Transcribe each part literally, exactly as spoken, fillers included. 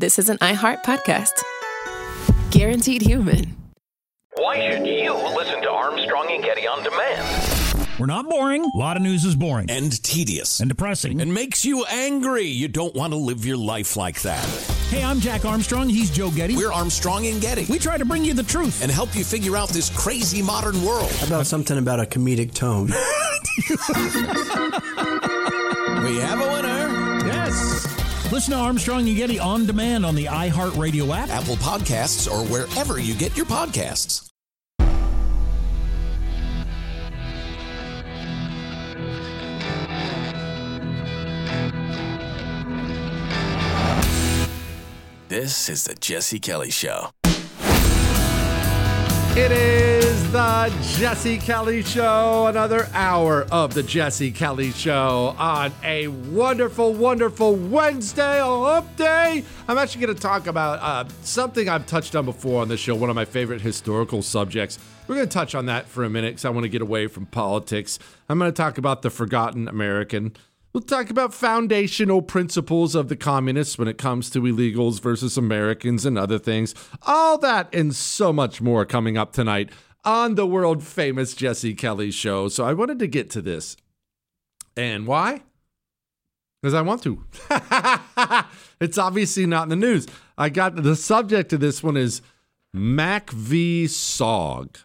this is an iHeart podcast. Guaranteed human. Why should you listen to Armstrong and Getty on demand? We're not boring. A lot of news is boring. And tedious. And depressing. And makes you angry. You don't want to live your life like that. Hey, I'm Jack Armstrong. He's Joe Getty. We're Armstrong and Getty. We try to bring you the truth. And help you figure out this crazy modern world. How about something about a comedic tone? We have a winner. Yes. Listen to Armstrong and Getty on demand on the iHeartRadio app, Apple Podcasts, or wherever you get your podcasts. This is the Jesse Kelly Show. It is the Jesse Kelly Show, another hour of the Jesse Kelly Show on a wonderful, wonderful Wednesday, a hump day. I'm actually going to talk about uh, something I've touched on before on this show, one of my favorite historical subjects. We're going to touch on that for a minute because I want to get away from politics. I'm going to talk about the forgotten American. We'll talk about foundational principles of the communists when it comes to illegals versus Americans and other things. All that and so much more coming up tonight on the world-famous Jesse Kelly Show. So I wanted to get to this. And why? Because I want to. It's obviously not in the news. I got the subject of this one is Mac v. Sog.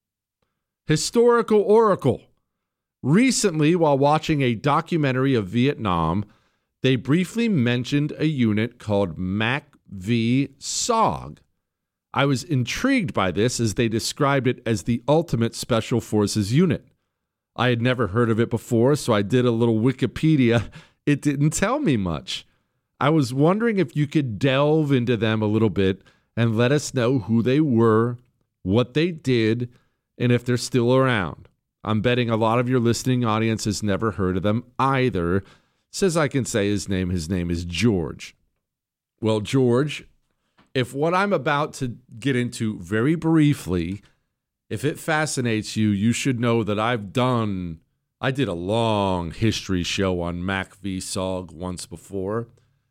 Historical Oracle. Recently, while watching a documentary of Vietnam, they briefly mentioned a unit called Mac v. Sog. I was intrigued by this as they described it as the ultimate special forces unit. I had never heard of it before, so I did a little Wikipedia. It didn't tell me much. I was wondering if you could delve into them a little bit and let us know who they were, what they did, and if they're still around. I'm betting a lot of your listening audience has never heard of them either. Says I can say his name. His name is George. Well, George, if what I'm about to get into very briefly, if it fascinates you, you should know that I've done, I did a long history show on Mac v. Sog once before.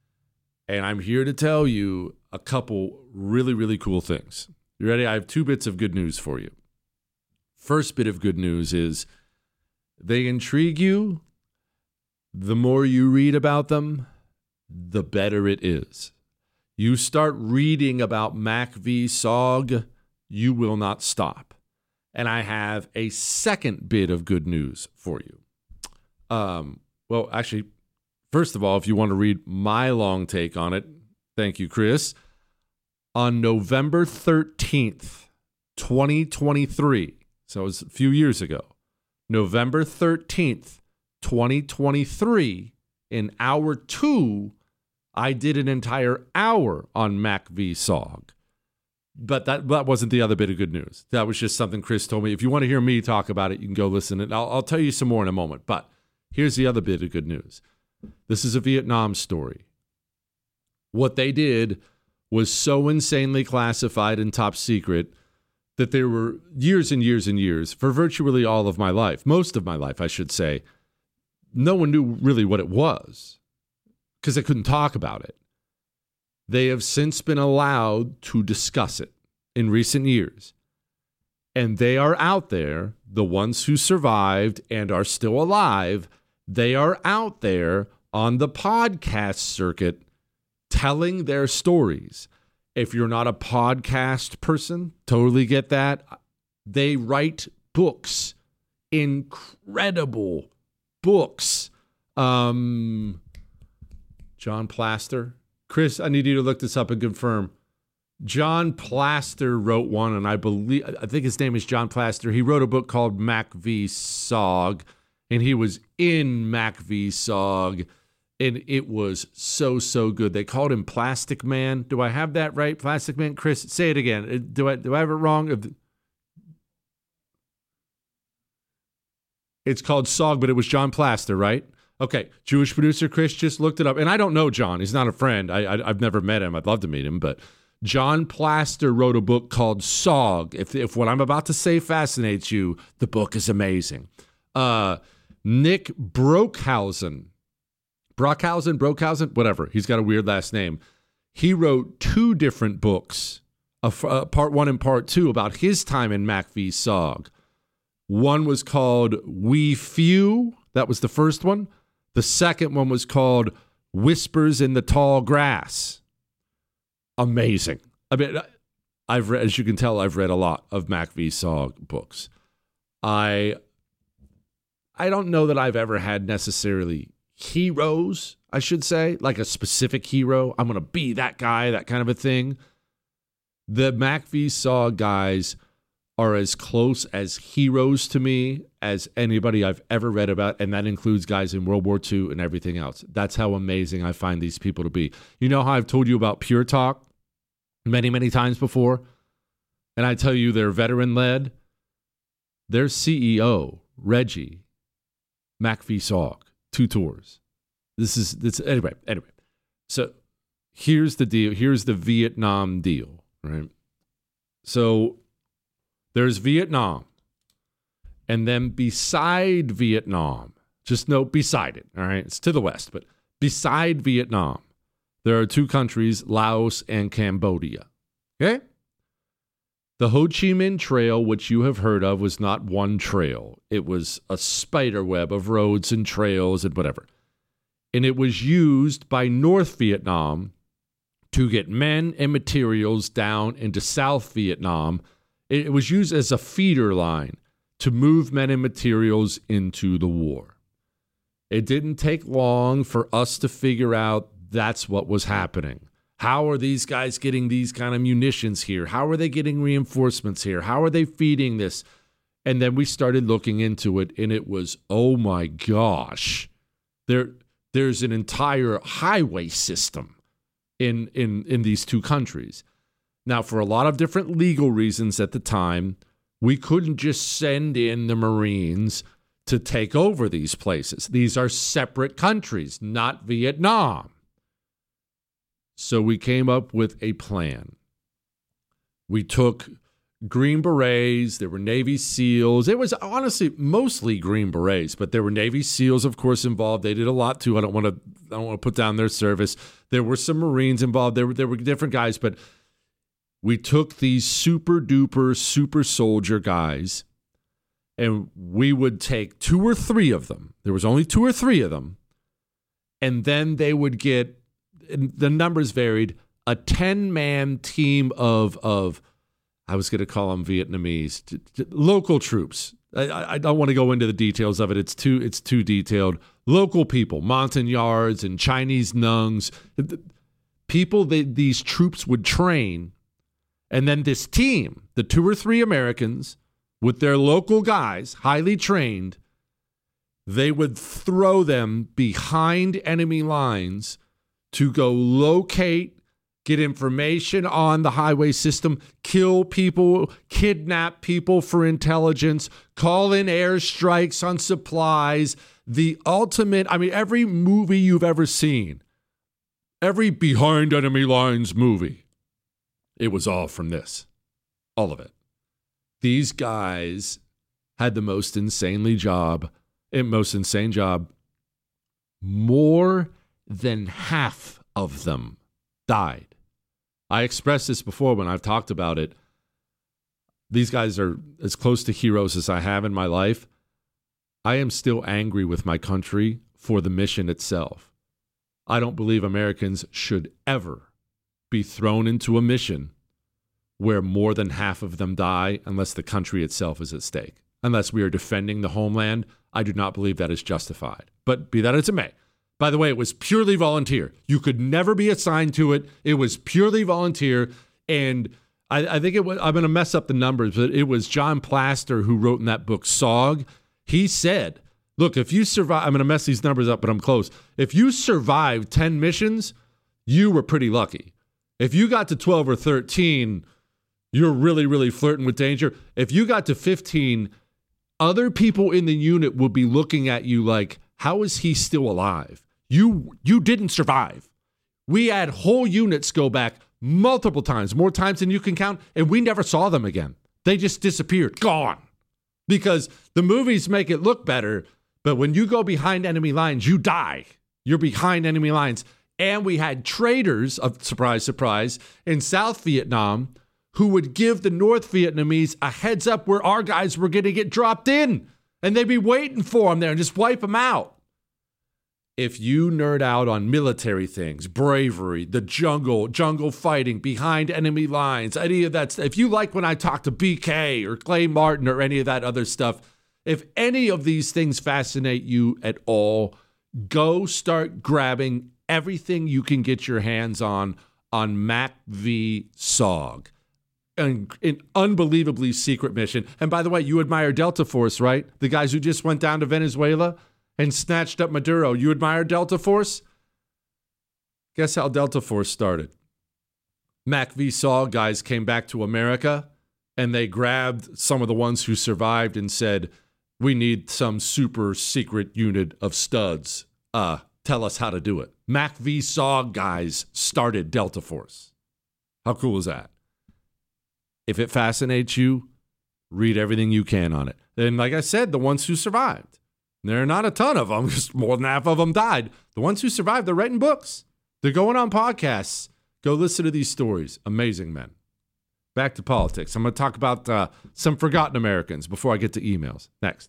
And I'm here to tell you a couple really, really cool things. You ready? I have two bits of good news for you. First bit of good news is they intrigue you. The more you read about them, the better it is. You start reading about Mac v. Sog, you will not stop. And I have a second bit of good news for you. Um, well, actually, first of all, if you want to read my long take on it, thank you, Chris. On November thirteenth, twenty twenty-three, so it was a few years ago, November thirteenth, twenty twenty-three, in hour two, I did an entire hour on Mac v. Sog. But that, that wasn't the other bit of good news. That was just something Chris told me. If you want to hear me talk about it, you can go listen. And I'll, I'll tell you some more in a moment. But here's the other bit of good news. This is a Vietnam story. What they did was so insanely classified and top secret that there were years and years and years, for virtually all of my life, most of my life, I should say, no one knew really what it was because they couldn't talk about it. They have since been allowed to discuss it in recent years. And they are out there, the ones who survived and are still alive, they are out there on the podcast circuit telling their stories. If you're not a podcast person, totally get that. They write books, incredible books. Um, John Plaster. Chris, I need you to look this up and confirm. John Plaster wrote one, and I believe, I think his name is John Plaster. He wrote a book called Mac v. Sog, and he was in Mac v. Sog, and it was so, so good. They called him Plastic Man. Do I have that right? Plastic Man? Chris, say it again. Do I, do I have it wrong? It's called Sog, but it was John Plaster, right? Okay, Jewish producer Chris just looked it up. And I don't know John. He's not a friend. I, I, I've never met him. I'd love to meet him. But John Plaster wrote a book called Sog. If, if what I'm about to say fascinates you, the book is amazing. Uh, Nick Brockhausen. Brockhausen? Brockhausen? Whatever. He's got a weird last name. he wrote two different books, uh, uh, part one and part two, about his time in Mac v. S O G. One was called We Few. That was the first one. The second one was called Whispers in the Tall Grass. Amazing. I mean, I've read, as you can tell, I've read a lot of Mac v. S O G books. I, I don't know that I've ever had necessarily heroes, I should say, like a specific hero. I'm going to be that guy, that kind of a thing. The Mac v. S O G guys are as close as heroes to me as anybody I've ever read about, and that includes guys in World War Two and everything else. That's how amazing I find these people to be. You know how I've told you about Pure Talk many, many times before? And I tell you they're veteran-led. Their C E O, Reggie, Mac v. S O G, two tours. This is, this, anyway, anyway. So here's the deal. Here's the Vietnam deal, right? So there's Vietnam. And then beside Vietnam, just note beside it, all right? It's to the west, but beside Vietnam, there are two countries, Laos and Cambodia, okay? The Ho Chi Minh Trail, which you have heard of, was not one trail. It was a spider web of roads and trails and whatever. And it was used by North Vietnam to get men and materials down into South Vietnam. It was used as a feeder line to move men and materials into the war. It didn't take long for us to figure out that's what was happening. How are these guys getting these kind of munitions here? How are they getting reinforcements here? How are they feeding this? And then we started looking into it, and it was, oh my gosh, there, there's an entire highway system in, in, in these two countries. Now, for a lot of different legal reasons at the time, we couldn't just send in the Marines to take over these places. These are separate countries, not Vietnam. So we came up with a plan. We took Green Berets. There were Navy SEALs. It was honestly mostly Green Berets, but there were Navy SEALs, of course, involved. They did a lot too. I don't want to. I don't want to put down their service. There were some Marines involved. There were there were different guys, but we took these super duper super soldier guys, and we would take two or three of them. There was only two or three of them, and then they would get. The numbers varied, a ten-man team of, of I was going to call them Vietnamese, t- t- local troops. I, I don't want to go into the details of it. It's too it's too detailed. Local people, Montagnards and Chinese Nungs, people that these troops would train. And then this team, the two or three Americans with their local guys, highly trained, they would throw them behind enemy lines to go locate, get information on the highway system, kill people, kidnap people for intelligence, call in airstrikes on supplies. The ultimate, I mean, every movie you've ever seen, every behind enemy lines movie, it was all from this. All of it. These guys had the most insanely job, most insane job. More than half of them died. I expressed this before when I've talked about it. These guys are as close to heroes as I have in my life. I am still angry with my country for the mission itself. I don't believe Americans should ever be thrown into a mission where more than half of them die unless the country itself is at stake. Unless we are defending the homeland, I do not believe that is justified. But be that as it may. By the way, it was purely volunteer. You could never be assigned to it. It was purely volunteer. And I, I think it was, I'm going to mess up the numbers, but it was John Plaster who wrote in that book, S O G. He said, look, if you survive, I'm going to mess these numbers up, but I'm close. If you survived ten missions, you were pretty lucky. If you got to twelve or thirteen, you're really, really flirting with danger. If you got to fifteen, other people in the unit will be looking at you like, how is he still alive? You you didn't survive. We had whole units go back multiple times, more times than you can count, and we never saw them again. They just disappeared, gone. Because the movies make it look better, but when you go behind enemy lines, you die. You're behind enemy lines. And we had traders, of surprise, surprise, in South Vietnam who would give the North Vietnamese a heads up where our guys were going to get dropped in. And they'd be waiting for them there and just wipe them out. If you nerd out on military things, bravery, the jungle, jungle fighting, behind enemy lines, any of that stuff, if you like when I talk to B K or Clay Martin or any of that other stuff, if any of these things fascinate you at all, go start grabbing everything you can get your hands on on MACV S O G. An, an unbelievably secret mission. And by the way, you admire Delta Force, right? The guys who just went down to Venezuela and snatched up Maduro. You admire Delta Force? Guess how Delta Force started? MACV S O G guys came back to America and they grabbed some of the ones who survived and said, we need some super secret unit of studs. Uh, tell us how to do it. MACV S O G guys started Delta Force. How cool is that? If it fascinates you, read everything you can on it. And like I said, the ones who survived, there are not a ton of them, just more than half of them died. The ones who survived, they're writing books. They're going on podcasts. Go listen to these stories. Amazing men. Back to politics. I'm going to talk about uh, some forgotten Americans before I get to emails. Next.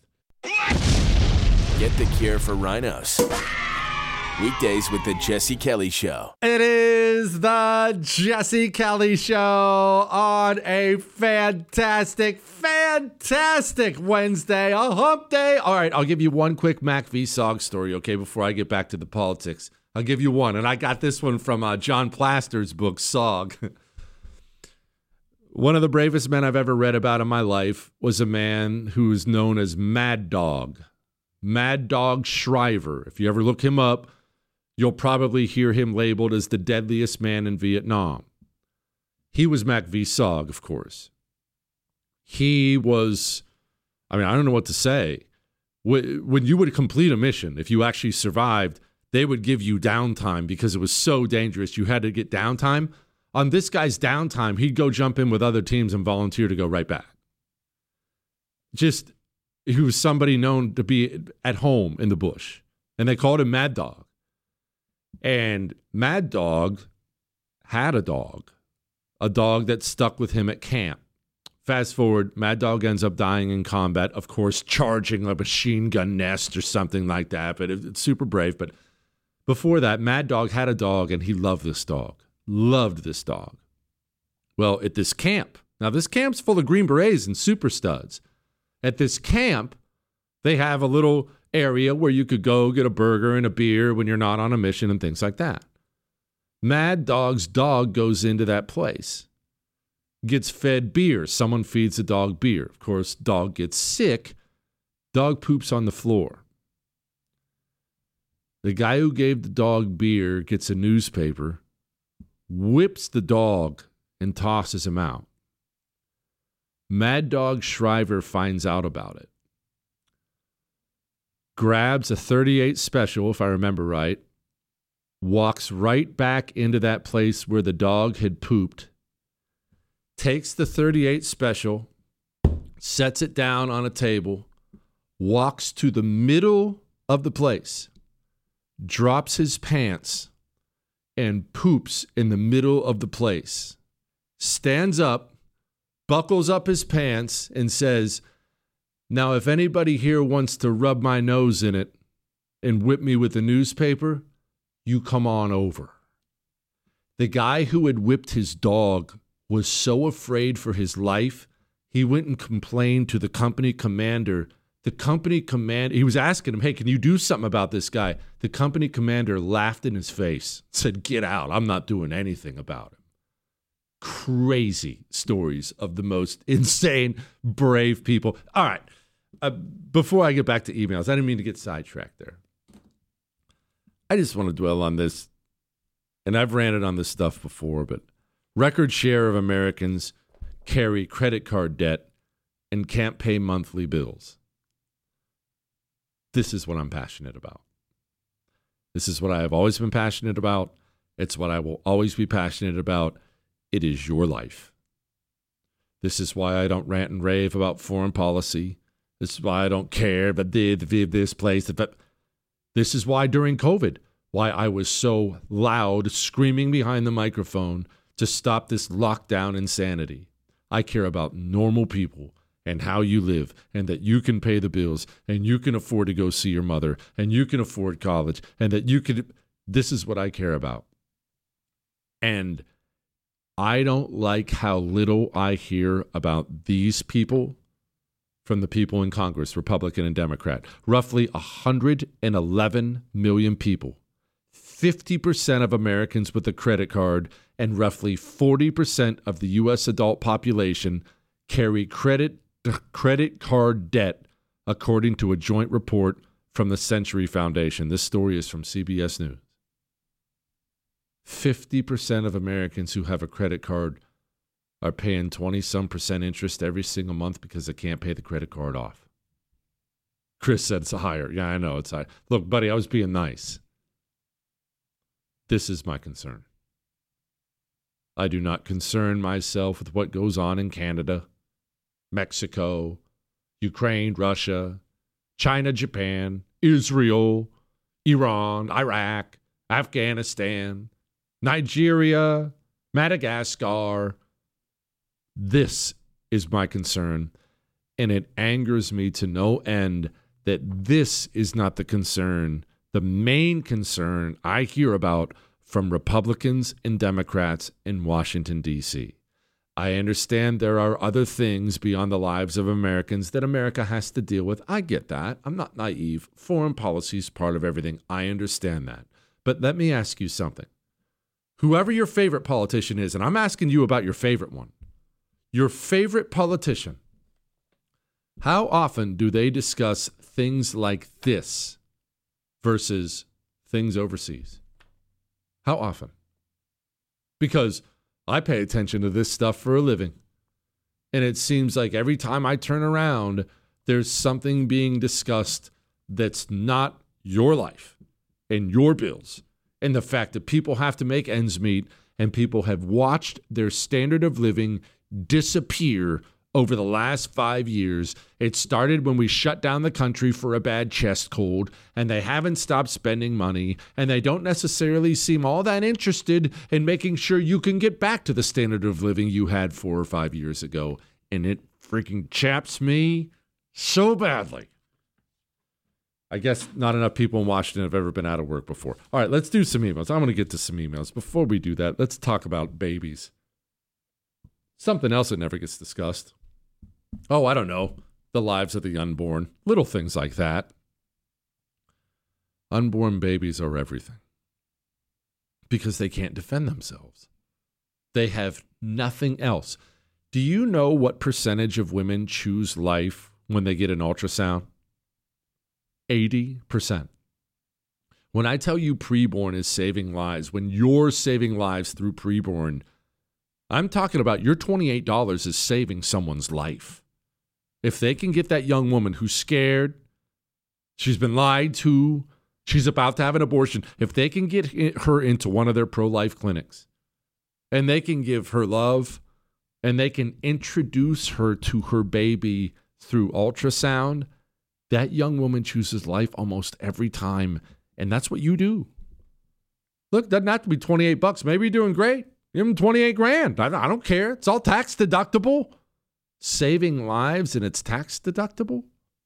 Get the cure for rhinos. Weekdays with the Jesse Kelly Show. It is the Jesse Kelly Show on a fantastic, fantastic Wednesday, a hump day. All right, I'll give you one quick MACV S O G story, okay, before I get back to the politics. I'll give you one, and I got this one from uh, John Plaster's book, S O G. One of the bravest men I've ever read about in my life was a man who is known as Mad Dog. Mad Dog Shriver. If you ever look him up, you'll probably hear him labeled as the deadliest man in Vietnam. He was MACV S O G, of course. He was, I mean, I don't know what to say. When you would complete a mission, if you actually survived, they would give you downtime because it was so dangerous. You had to get downtime. On this guy's downtime, he'd go jump in with other teams and volunteer to go right back. Just, he was somebody known to be at home in the bush. And they called him Mad Dog. And Mad Dog had a dog, a dog that stuck with him at camp. Fast forward, Mad Dog ends up dying in combat, of course, charging a machine gun nest or something like that. But it's super brave. But before that, Mad Dog had a dog, and he loved this dog, loved this dog. Well, at this camp, now this camp's full of Green Berets and super studs. At this camp, they have a little area where you could go get a burger and a beer when you're not on a mission and things like that. Mad Dog's dog goes into that place, gets fed beer. Someone feeds the dog beer. Of course, dog gets sick. Dog poops on the floor. The guy who gave the dog beer gets a newspaper, whips the dog, and tosses him out. Mad Dog Shriver finds out about it. Grabs a thirty-eight special, if I remember right, walks right back into that place where the dog had pooped, takes the thirty-eight special, sets it down on a table, walks to the middle of the place, drops his pants, and poops in the middle of the place, stands up, buckles up his pants, and says, now, if anybody here wants to rub my nose in it and whip me with a newspaper, you come on over. The guy who had whipped his dog was so afraid for his life, he went and complained to the company commander. The company commander, he was asking him, hey, can you do something about this guy? The company commander laughed in his face, said, get out. I'm not doing anything about it. Crazy stories of the most insane, brave people. All right. Uh, before I get back to emails, I didn't mean to get sidetracked there. I just want to dwell on this, and I've ranted on this stuff before, but record share of Americans carry credit card debt and can't pay monthly bills. This is what I'm passionate about. This is what I have always been passionate about. It's what I will always be passionate about. It is your life. This is why I don't rant and rave about foreign policy. This is why I don't care about the, the, this place. But this is why during COVID, why I was so loud screaming behind the microphone to stop this lockdown insanity. I care about normal people and how you live, and that you can pay the bills, and you can afford to go see your mother, and you can afford college, and that you could. This is what I care about. And I don't like how little I hear about these people from the people in Congress, Republican and Democrat. Roughly one hundred eleven million people, fifty percent of Americans with a credit card, and roughly forty percent of the U S adult population carry credit credit card debt, according to a joint report from the Century Foundation. This story is from C B S News. fifty percent of Americans who have a credit card are paying twenty-some percent interest every single month because they can't pay the credit card off. Chris said it's higher. Yeah, I know it's high. Look, buddy, I was being nice. This is my concern. I do not concern myself with what goes on in Canada, Mexico, Ukraine, Russia, China, Japan, Israel, Iran, Iraq, Afghanistan, Nigeria, Madagascar. This is my concern, and it angers me to no end that this is not the concern, the main concern I hear about from Republicans and Democrats in Washington, D C I understand there are other things beyond the lives of Americans that America has to deal with. I get that. I'm not naive. Foreign policy is part of everything. I understand that. But let me ask you something. Whoever your favorite politician is, and I'm asking you about your favorite one, your favorite politician, how often do they discuss things like this versus things overseas? How often? Because I pay attention to this stuff for a living. And it seems like every time I turn around, there's something being discussed that's not your life and your bills. And the fact that people have to make ends meet, and people have watched their standard of living disappear over the last five years. It started when we shut down the country for a bad chest cold, and they haven't stopped spending money, and they don't necessarily seem all that interested in making sure you can get back to the standard of living you had four or five years ago. And it freaking chaps me so badly. I guess not enough people in Washington have ever been out of work before. All right, let's do some emails. I'm going to get to some emails. Before we do that, let's talk about babies. Something else that never gets discussed. Oh, I don't know. The lives of the unborn. Little things like that. Unborn babies are everything. Because they can't defend themselves. They have nothing else. Do you know what percentage of women choose life when they get an ultrasound? eighty percent. When I tell you preborn is saving lives, when you're saving lives through preborn, I'm talking about your twenty-eight dollars is saving someone's life. If they can get that young woman who's scared, she's been lied to, she's about to have an abortion, if they can get her into one of their pro-life clinics, and they can give her love, and they can introduce her to her baby through ultrasound, that young woman chooses life almost every time. And that's what you do. Look, doesn't have to be twenty-eight bucks. Maybe you're doing great. Give them twenty-eight grand. I don't care. It's all tax deductible. Saving lives and it's tax deductible.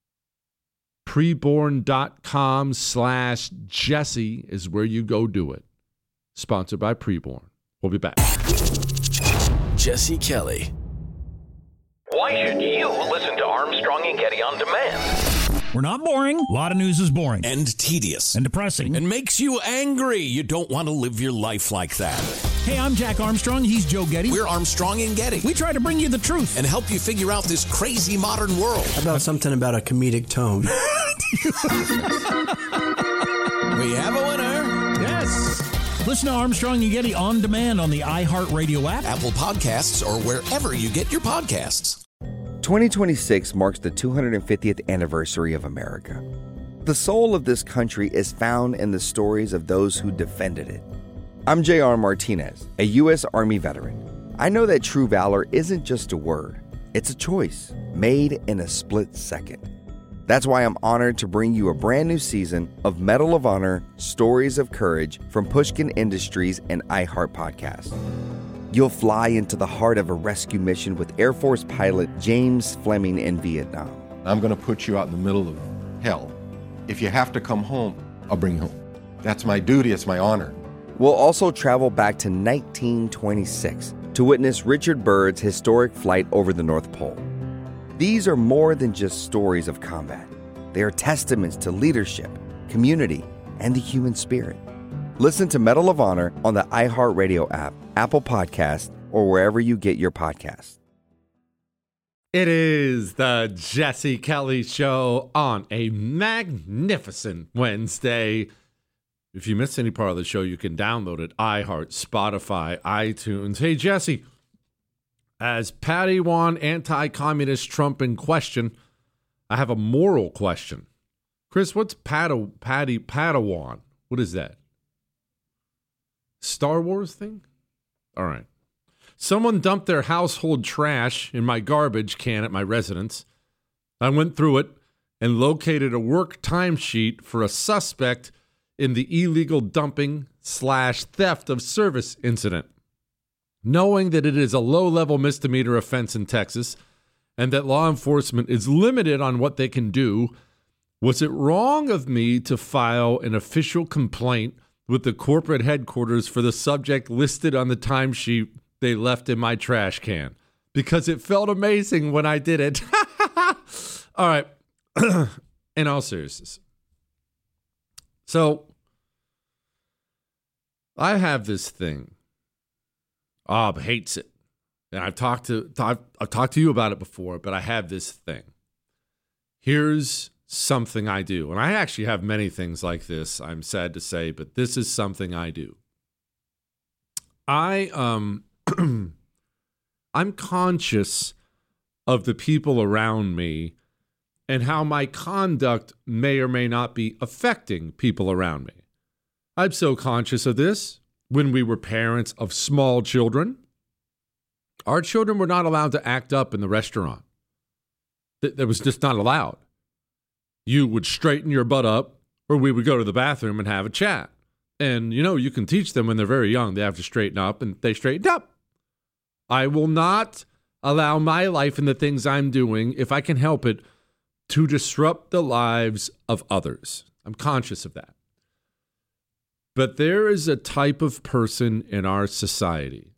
Preborn.com slash Jesse is where you go do it. Sponsored by Preborn. We'll be back. Jesse Kelly. Why should you listen to Armstrong and Getty on demand? We're not boring. A lot of news is boring. And tedious. And depressing. And makes you angry. You don't want to live your life like that. Hey, I'm Jack Armstrong. He's Joe Getty. We're Armstrong and Getty. We try to bring you the truth. And help you figure out this crazy modern world. How about something about a comedic tone? We have a winner. Yes. Listen to Armstrong and Getty on demand on the iHeartRadio app, Apple Podcasts, or wherever you get your podcasts. twenty twenty-six marks the two hundred fiftieth anniversary of America. The soul of this country is found in the stories of those who defended it. I'm J R Martinez, a U S Army veteran. I know that true valor isn't just a word. It's a choice made in a split second. That's why I'm honored to bring you a brand new season of Medal of Honor Stories of Courage from Pushkin Industries and iHeart Podcast. You'll fly into the heart of a rescue mission with Air Force pilot James Fleming in Vietnam. I'm going to put you out in the middle of hell. If you have to come home, I'll bring you home. That's my duty. It's my honor. We'll also travel back to nineteen twenty-six to witness Richard Byrd's historic flight over the North Pole. These are more than just stories of combat. They are testaments to leadership, community, and the human spirit. Listen to Medal of Honor on the iHeartRadio app, Apple Podcasts, or wherever you get your podcasts. It is the Jesse Kelly Show on a magnificent Wednesday. If you missed any part of the show, you can download it, iHeart, Spotify, iTunes. Hey, Jesse, as Padawan anti-communist Trump in question, I have a moral question. Chris, what's Pada, Paddy, Padawan? What is that? Star Wars thing? All right. Someone dumped their household trash in my garbage can at my residence. I went through it and located a work timesheet for a suspect in the illegal dumping slash theft of service incident. Knowing that it is a low-level misdemeanor offense in Texas and that law enforcement is limited on what they can do, was it wrong of me to file an official complaint with the corporate headquarters for the subject listed on the timesheet they left in my trash can? Because it felt amazing when I did it. All right. In all seriousness. So, I have this thing. Bob hates it. And I've talked to I've, I've talked to you about it before, but I have this thing. Here's something I do. And I actually have many things like this, I'm sad to say, but this is something I do. I um I'm conscious of the people around me and how my conduct may or may not be affecting people around me. I'm so conscious of this. When we were parents of small children, our children were not allowed to act up in the restaurant. That was just not allowed. You would straighten your butt up, or we would go to the bathroom and have a chat. And, you know, you can teach them when they're very young. They have to straighten up, and they straighten up. I will not allow my life and the things I'm doing, if I can help it, to disrupt the lives of others. I'm conscious of that. But there is a type of person in our society.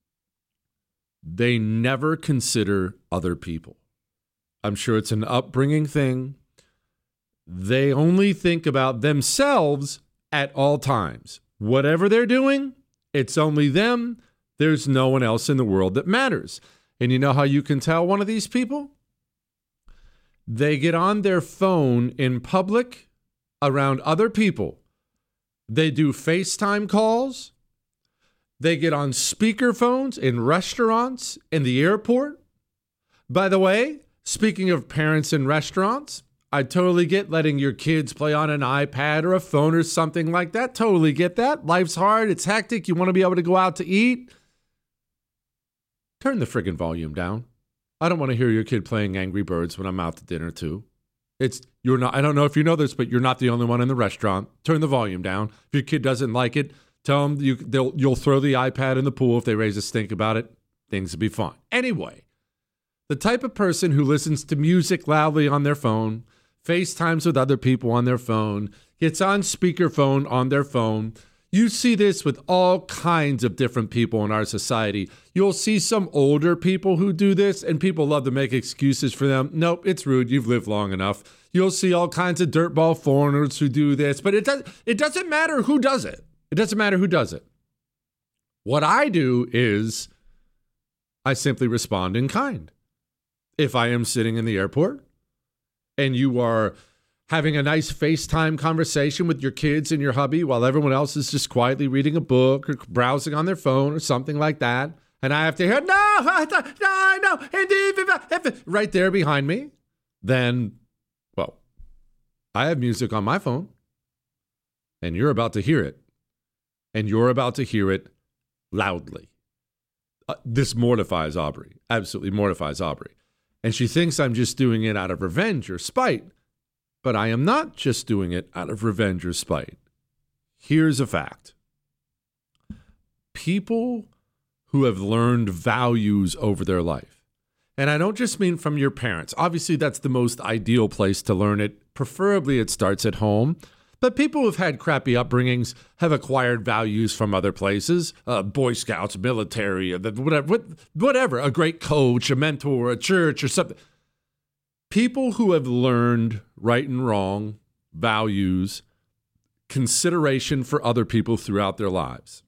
They never consider other people. I'm sure it's an upbringing thing. They only think about themselves at all times. Whatever they're doing, it's only them. There's no one else in the world that matters. And you know how you can tell one of these people? They get on their phone in public around other people. They do FaceTime calls. They get on speakerphones in restaurants, in the airport. By the way, speaking of parents in restaurants, I totally get letting your kids play on an iPad or a phone or something like that. Totally get that. Life's hard. It's hectic. You want to be able to go out to eat. Turn the friggin' volume down. I don't want to hear your kid playing Angry Birds when I'm out to dinner too. It's you're not. I don't know if you know this, but you're not the only one in the restaurant. Turn the volume down. If your kid doesn't like it, tell them you they'll you'll throw the iPad in the pool if they raise a stink about it. Things will be fine. Anyway, the type of person who listens to music loudly on their phone, FaceTimes with other people on their phone, gets on speakerphone on their phone. You see this with all kinds of different people in our society. You'll see some older people who do this, and people love to make excuses for them. Nope, it's rude. You've lived long enough. You'll see all kinds of dirtball foreigners who do this, but it, does, it doesn't matter who does it. It doesn't matter who does it. What I do is I simply respond in kind. If I am sitting in the airport and you are having a nice FaceTime conversation with your kids and your hubby while everyone else is just quietly reading a book or browsing on their phone or something like that, and I have to hear, no, no, no, right there behind me, then, well, I have music on my phone, and you're about to hear it, and you're about to hear it loudly. Uh, this mortifies Aubrey, absolutely mortifies Aubrey. And she thinks I'm just doing it out of revenge or spite. But I am not just doing it out of revenge or spite. Here's a fact. People who have learned values over their life, and I don't just mean from your parents. Obviously, that's the most ideal place to learn it. Preferably, it starts at home. But people who've had crappy upbringings have acquired values from other places, uh, Boy Scouts, military, whatever, whatever, a great coach, a mentor, a church, or something. People who have learned right and wrong, values, consideration for other people throughout their lives.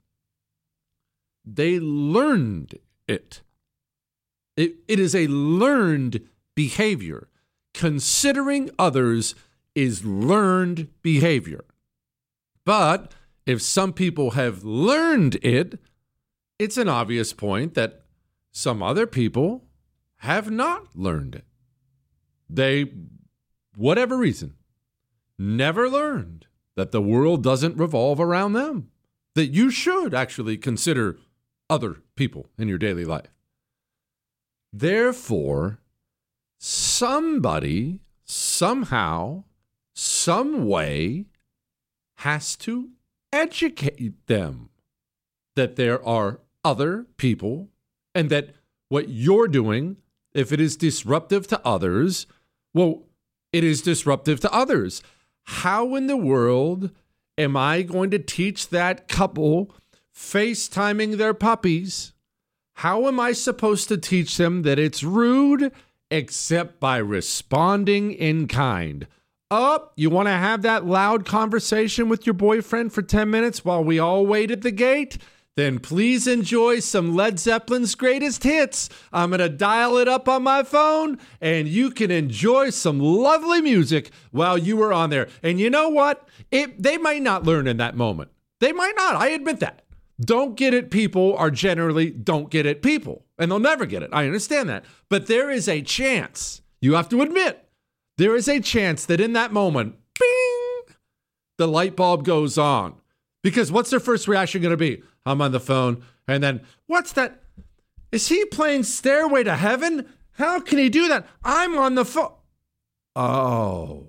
They learned it. It, it is a learned behavior. Considering others is learned behavior. But if some people have learned it, it's an obvious point that some other people have not learned it. They, whatever reason, never learned that the world doesn't revolve around them, that you should actually consider other people in your daily life. Therefore, somebody, somehow, some way has to educate them that there are other people and that what you're doing, if it is disruptive to others, well, it is disruptive to others. How in the world am I going to teach that couple FaceTiming their puppies? How am I supposed to teach them that it's rude except by responding in kind? Oh, you want to have that loud conversation with your boyfriend for ten minutes while we all wait at the gate? Then please enjoy some Led Zeppelin's greatest hits. I'm going to dial it up on my phone, and you can enjoy some lovely music while you are on there. And you know what? It, they might not learn in that moment. They might not. I admit that. Don't get it people are generally don't get it people, and they'll never get it. I understand that. But there is a chance, you have to admit, there is a chance that in that moment, bing, the light bulb goes on. Because what's their first reaction going to be? I'm on the phone, and then, what's that? Is he playing Stairway to Heaven? How can he do that? I'm on the phone. Oh.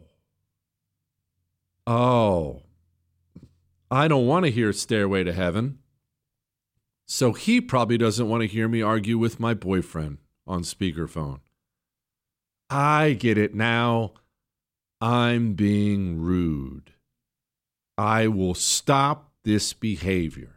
Oh. I don't want to hear Stairway to Heaven. So he probably doesn't want to hear me argue with my boyfriend on speakerphone. I get it now. I'm being rude. I will stop this behavior.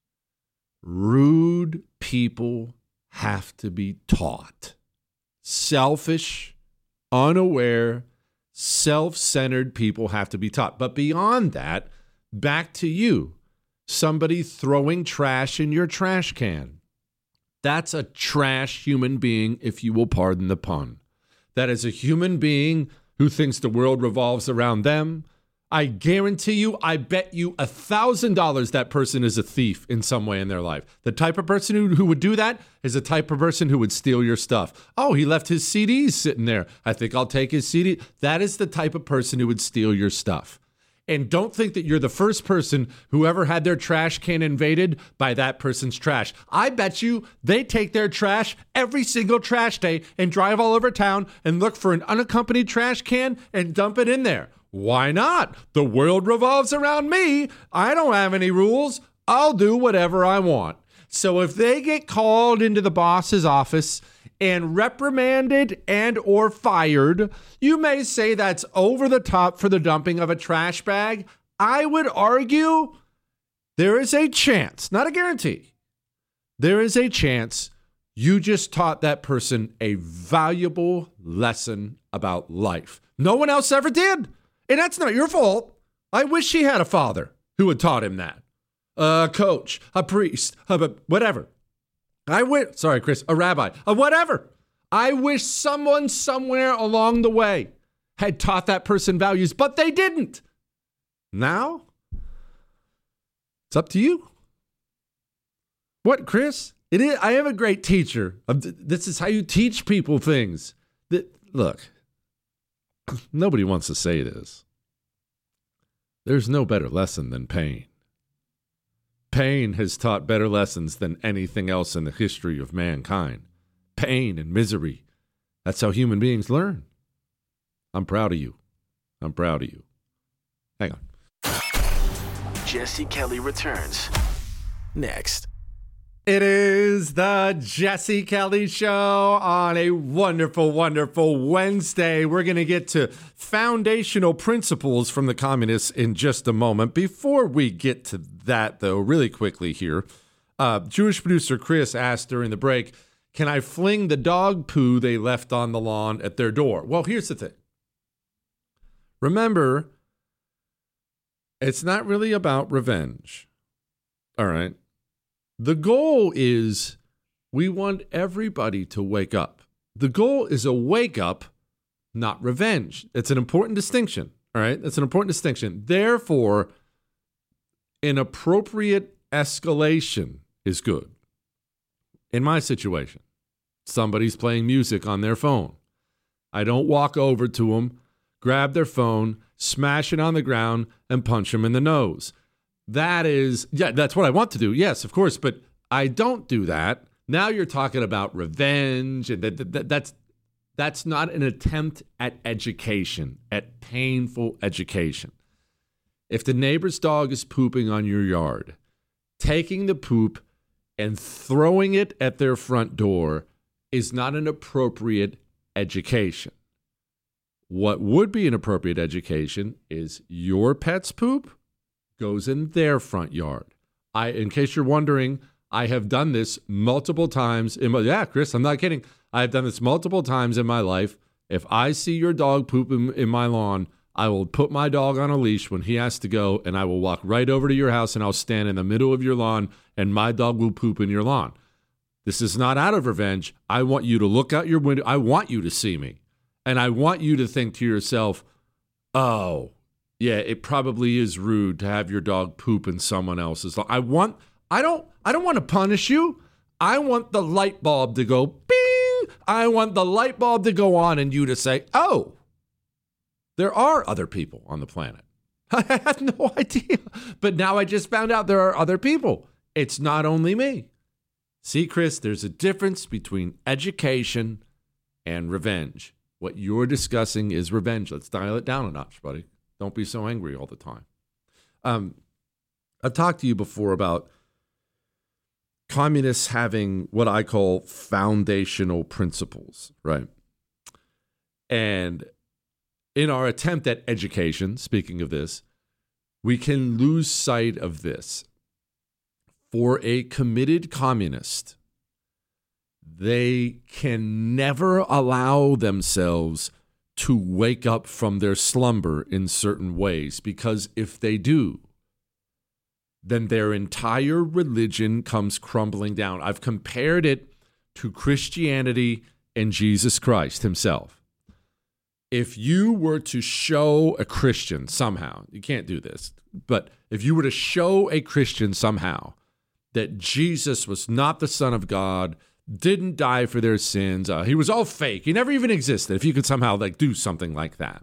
Rude people have to be taught. Selfish, unaware, self-centered people have to be taught. But beyond that, back to you. Somebody throwing trash in your trash can. That's a trash human being, if you will pardon the pun. That is a human being who thinks the world revolves around them. I guarantee you, I bet you a thousand dollars that person is a thief in some way in their life. The type of person who, who would do that is the type of person who would steal your stuff. Oh, he left his C Ds sitting there. I think I'll take his C D. That is the type of person who would steal your stuff. And don't think that you're the first person who ever had their trash can invaded by that person's trash. I bet you they take their trash every single trash day and drive all over town and look for an unaccompanied trash can and dump it in there. Why not? The world revolves around me. I don't have any rules. I'll do whatever I want. So if they get called into the boss's office and reprimanded and or fired, you may say that's over the top for the dumping of a trash bag. I would argue there is a chance, not a guarantee, there is a chance you just taught that person a valuable lesson about life. No one else ever did. And that's not your fault. I wish he had a father who had taught him that. A coach, a priest, a whatever. I wish, sorry, Chris, a rabbi, a whatever. I wish someone somewhere along the way had taught that person values, but they didn't. Now, it's up to you. What, Chris? It is. I am a great teacher. This is how you teach people things. That, look, nobody wants to say this. There's no better lesson than pain. Pain has taught better lessons than anything else in the history of mankind. Pain and misery. That's how human beings learn. I'm proud of you. I'm proud of you. Hang on. Jesse Kelly returns next. It is the Jesse Kelly Show on a wonderful, wonderful Wednesday. We're going to get to foundational principles from the communists in just a moment. Before we get to that, though, really quickly here, uh, Jewish producer Chris asked during the break, can I fling the dog poo they left on the lawn at their door? Well, here's the thing. Remember, it's not really about revenge. All right. The goal is we want everybody to wake up. The goal is a wake up, not revenge. It's an important distinction. All right. That's an important distinction. Therefore, an appropriate escalation is good. In my situation, somebody's playing music on their phone. I don't walk over to them, grab their phone, smash it on the ground, and punch them in the nose. That is, yeah, that's what I want to do. Yes, of course, but I don't do that. Now you're talking about revenge, and that, that, that's that's not an attempt at education, at painful education. If the neighbor's dog is pooping on your yard, taking the poop and throwing it at their front door is not an appropriate education. What would be an appropriate education is your pet's poop goes in their front yard. I, in case you're wondering, I have done this multiple times in my, yeah, Chris, I'm not kidding. I've done this multiple times in my life. If I see your dog poop in, in my lawn, I will put my dog on a leash when he has to go, and I will walk right over to your house and I'll stand in the middle of your lawn and my dog will poop in your lawn. This is not out of revenge. I want you to look out your window. I want you to see me. And I want you to think to yourself, oh, yeah, it probably is rude to have your dog poop in someone else's lawn. I want, I don't, I don't want to punish you. I want the light bulb to go bing. I want the light bulb to go on and you to say, oh, there are other people on the planet. I had no idea. But now I just found out there are other people. It's not only me. See, Chris, there's a difference between education and revenge. What you're discussing is revenge. Let's dial it down a notch, buddy. Don't be so angry all the time. Um, I've talked to you before about communists having what I call foundational principles, right? And in our attempt at education, speaking of this, we can lose sight of this. For a committed communist, they can never allow themselves to wake up from their slumber in certain ways, because if they do, then their entire religion comes crumbling down. I've compared it to Christianity and Jesus Christ himself. If you were to show a Christian somehow, you can't do this, but if you were to show a Christian somehow that Jesus was not the Son of God, didn't die for their sins, uh, he was all fake, he never even existed, if you could somehow like do something like that,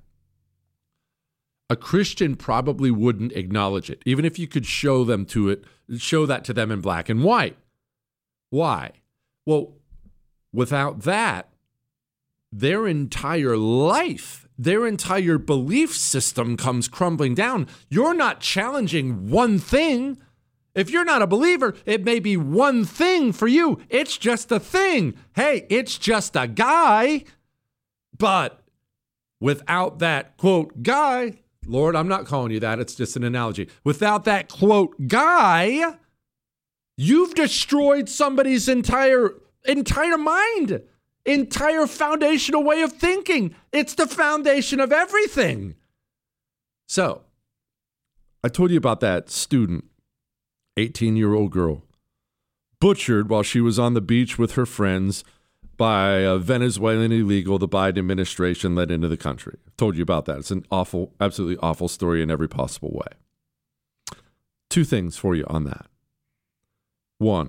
a Christian probably wouldn't acknowledge it, even if you could show them to it, show that to them in black and white. Why? Well, without that, their entire life, their entire belief system comes crumbling down. You're not challenging one thing. If you're not a believer, it may be one thing for you. It's just a thing. Hey, it's just a guy. But without that, quote, guy, Lord, I'm not calling you that. It's just an analogy. Without that, quote, guy, you've destroyed somebody's entire, entire mind, entire foundational way of thinking. It's the foundation of everything. So I told you about that student, eighteen-year-old girl, butchered while she was on the beach with her friends by a Venezuelan illegal the Biden administration let into the country. I've told you about that. It's an awful, absolutely awful story in every possible way. Two things for you on that. One,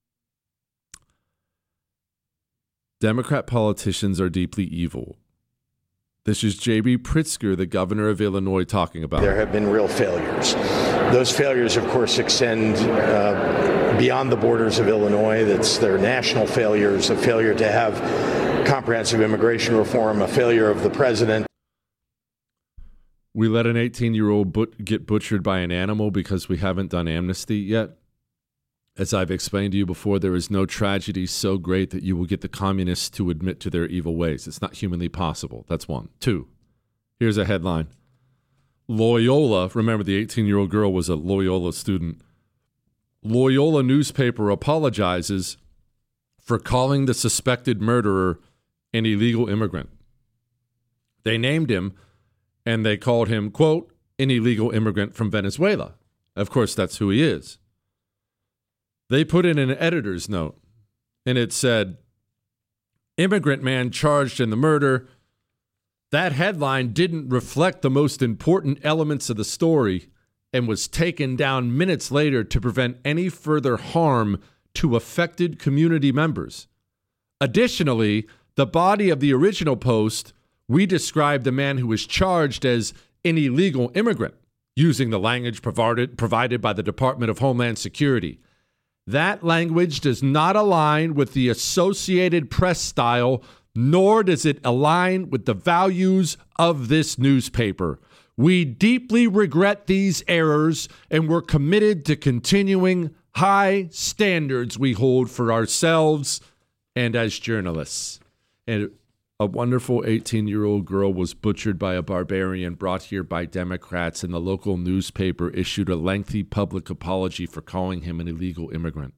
Democrat politicians are deeply evil. This is J B Pritzker, the governor of Illinois, talking about There have been real failures. Those failures, of course, extend uh, beyond the borders of Illinois. That's their national failures, a failure to have comprehensive immigration reform, a failure of the president. we let an eighteen-year-old but- get butchered by an animal because we haven't done amnesty yet. As I've explained to you before, there is no tragedy so great that you will get the communists to admit to their evil ways. It's not humanly possible. That's one. Two, here's a headline. Loyola, remember the eighteen-year-old girl was a Loyola student. Loyola newspaper apologizes for calling the suspected murderer an illegal immigrant. They named him, and they called him, quote, an illegal immigrant from Venezuela. Of course, that's who he is. They put in an editor's note, and it said, immigrant man charged in the murder. That headline didn't reflect the most important elements of the story and was taken down minutes later to prevent any further harm to affected community members. Additionally, the body of the original post, we described the man who was charged as an illegal immigrant, using the language provided, provided by the Department of Homeland Security. That language does not align with the Associated Press style, nor does it align with the values of this newspaper. We deeply regret these errors, and we're committed to continuing high standards we hold for ourselves and as journalists. And a wonderful eighteen-year-old girl was butchered by a barbarian brought here by Democrats, and the local newspaper issued a lengthy public apology for calling him an illegal immigrant.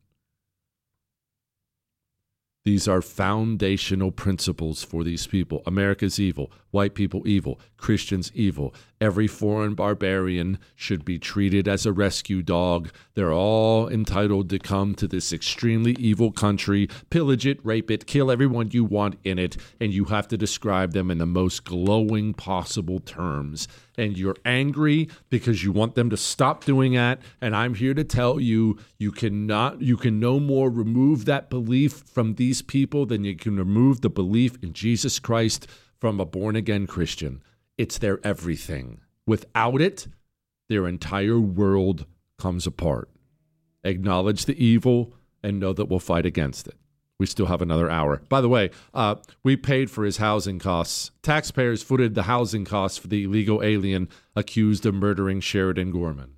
These are foundational principles for these people. America's evil. White people evil. Christians evil. Every foreign barbarian should be treated as a rescue dog. They're all entitled to come to this extremely evil country, pillage it, rape it, kill everyone you want in it, and you have to describe them in the most glowing possible terms. And you're angry because you want them to stop doing that, and I'm here to tell you, you cannot, you can no more remove that belief from these people than you can remove the belief in Jesus Christ from a born-again Christian. It's their everything. Without it, their entire world comes apart. Acknowledge the evil and know that we'll fight against it. We still have another hour. By the way, uh, we paid for his housing costs. Taxpayers footed the housing costs for the illegal alien accused of murdering Sheridan Gorman.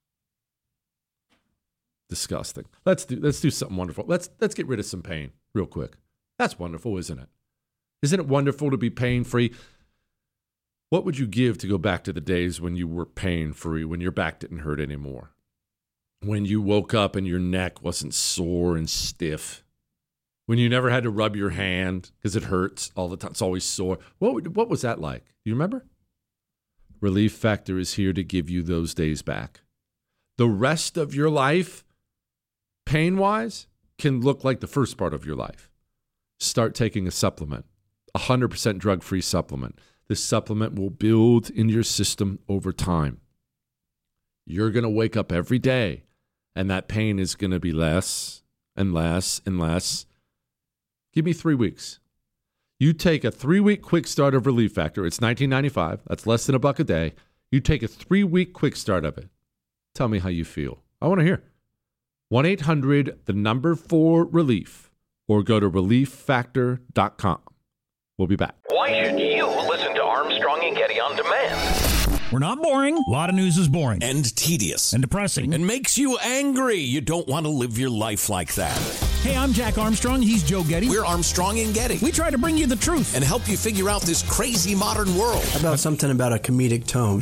Disgusting. Let's do let's do something wonderful. Let's let's get rid of some pain real quick. That's wonderful, isn't it? Isn't it wonderful to be pain-free? What would you give to go back to the days when you were pain-free, when your back didn't hurt anymore? When you woke up and your neck wasn't sore and stiff? When you never had to rub your hand because it hurts all the time, it's always sore. What, what was that like? Do you remember? Relief Factor is here to give you those days back. The rest of your life, pain-wise, can look like the first part of your life. Start taking a supplement, a one hundred percent drug-free supplement. This supplement will build in your system over time. You're going to wake up every day, and that pain is going to be less and less and less. Give me three weeks. You take a three-week quick start of Relief Factor. It's nineteen ninety-five dollars. That's less than a buck a day. You take a three-week quick start of it. Tell me how you feel. I want to hear. one eight hundred, the number four, relief, or go to relief factor dot com. We'll be back. Why should you listen to Armstrong and Getty on demand? We're not boring. A lot of news is boring. And tedious. And depressing. And makes you angry. You don't want to live your life like that. Hey, I'm Jack Armstrong. He's Joe Getty. We're Armstrong and Getty. We try to bring you the truth. And help you figure out this crazy modern world. How about something about a comedic tone?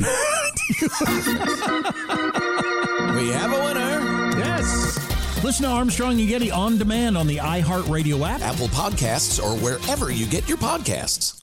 We have a winner. Yes. Listen to Armstrong and Getty on demand on the iHeartRadio app, Apple Podcasts, or wherever you get your podcasts.